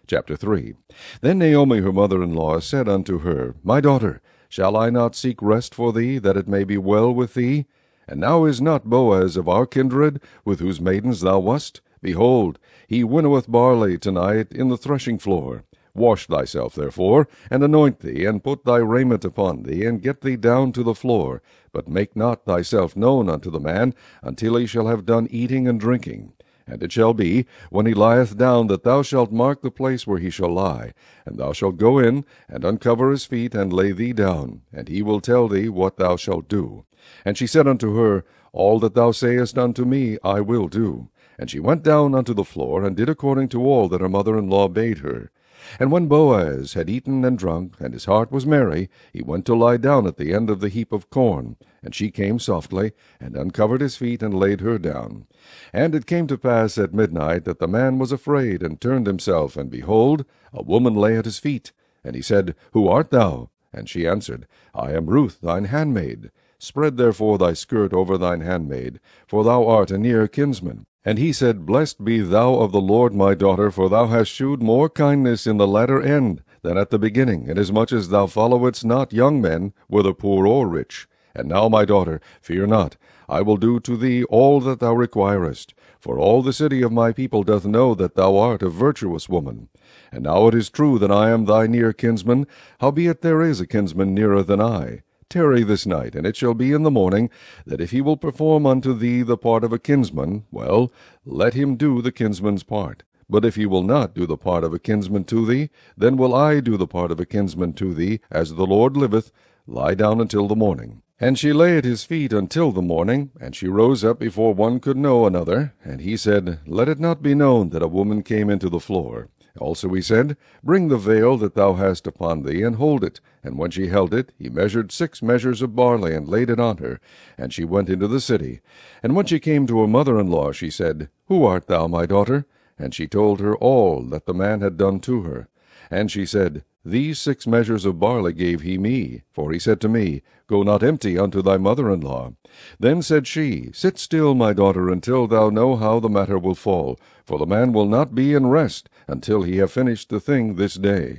Chapter 3. Then Naomi her mother-in-law said unto her, My daughter, shall I not seek rest for thee, that it may be well with thee? And now is not Boaz of our kindred, with whose maidens thou wast? Behold, he winnoweth barley tonight in the threshing floor. Wash thyself, therefore, and anoint thee, and put thy raiment upon thee, and get thee down to the floor. But make not thyself known unto the man, until he shall have done eating and drinking. And it shall be, when he lieth down, that thou shalt mark the place where he shall lie. And thou shalt go in, and uncover his feet, and lay thee down, and he will tell thee what thou shalt do. And she said unto her, All that thou sayest unto me I will do. And she went down unto the floor, and did according to all that her mother-in-law bade her. And when Boaz had eaten and drunk, and his heart was merry, he went to lie down at the end of the heap of corn. And she came softly, and uncovered his feet, and laid her down. And it came to pass at midnight, that the man was afraid, and turned himself, and behold, a woman lay at his feet. And he said, Who art thou? And she answered, I am Ruth thine handmaid. Spread therefore thy skirt over thine handmaid, for thou art a near kinsman. And he said, Blessed be thou of the Lord, my daughter, for thou hast shewed more kindness in the latter end than at the beginning, inasmuch as thou followedst not young men, whether poor or rich. And now, my daughter, fear not, I will do to thee all that thou requirest. For all the city of my people doth know that thou art a virtuous woman. And now it is true that I am thy near kinsman, howbeit there is a kinsman nearer than I. Tarry this night, and it shall be in the morning, that if he will perform unto thee the part of a kinsman, well, let him do the kinsman's part. But if he will not do the part of a kinsman to thee, then will I do the part of a kinsman to thee, as the Lord liveth. Lie down until the morning. And she lay at his feet until the morning, and she rose up before one could know another. And he said, Let it not be known that a woman came into the floor. Also he said, Bring the veil that thou hast upon thee, and hold it. And when she held it, he measured 6 measures of barley, and laid it on her. And she went into the city. And when she came to her mother-in-law, she said, Who art thou, my daughter? And she told her all that the man had done to her. And she said, These 6 measures of barley gave he me. For he said to me, Go not empty unto thy mother-in-law. Then said she, Sit still, my daughter, until thou know how the matter will fall. For the man will not be in rest, until he have finished the thing this day.